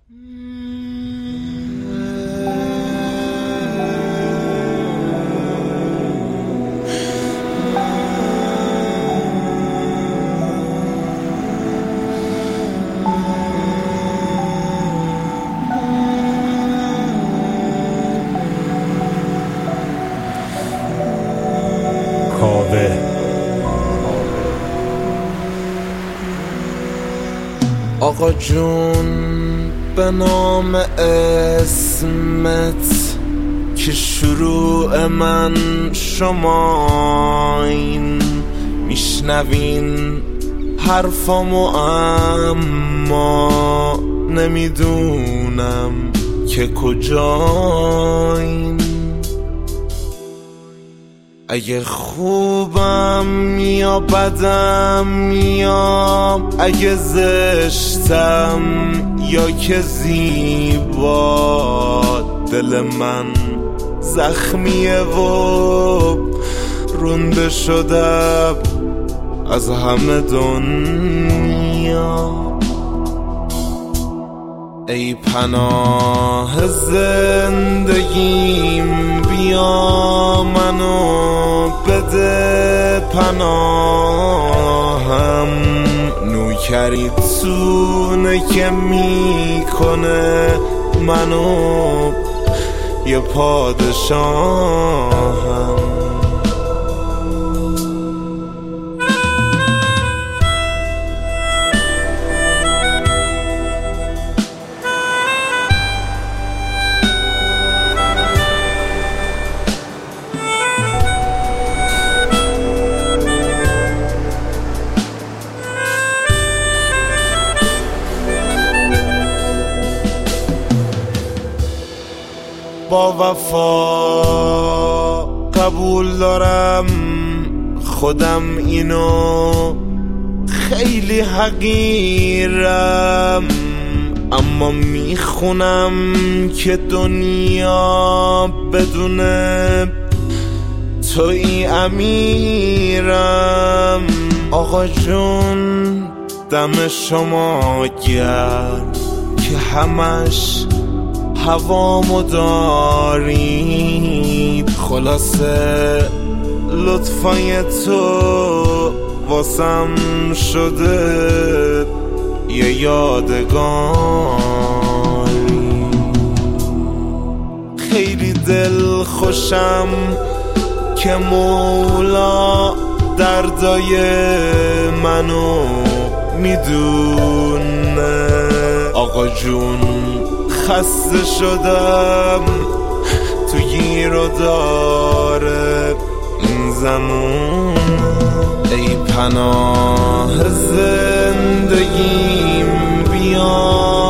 آقا جون به نام اسمت که شروع من شماین، میشنوین حرفامو اما نمیدونم که کجاین. اگه خوبم یا بدم یا اگه زشتم یا که زیبا، دل من زخمیه و رونده شده از همه دنیا. ای پناه زندگیم بیا منو بده پناهم، نوکریتونه که میکنه منو یه پادشاهم. با وفا قبول دارم خودم اینو خیلی حقیرم، اما میخونم که دنیا بدون توی امیرم. آقا جون دم شما گرم که همش هوامو دارید، خلاصه لطفای تو واسم شده یه یادگاری. خیلی دل خوشم که مولا دردای منو میدونه. آقا جون خسته شدم تو گیر و داره این زمان. ای پناه زندگیم بیا